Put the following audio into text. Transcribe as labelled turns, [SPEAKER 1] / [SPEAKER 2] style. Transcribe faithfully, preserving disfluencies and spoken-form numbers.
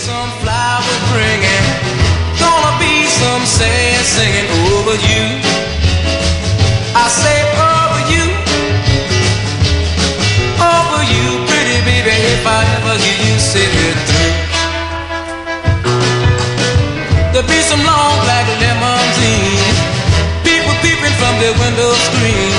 [SPEAKER 1] some flowers bringing, gonna be some sad singing over you. I say over you, over you, pretty baby, if I ever hear you say it through. There'll be some long black limousines, people peeping from their window screen.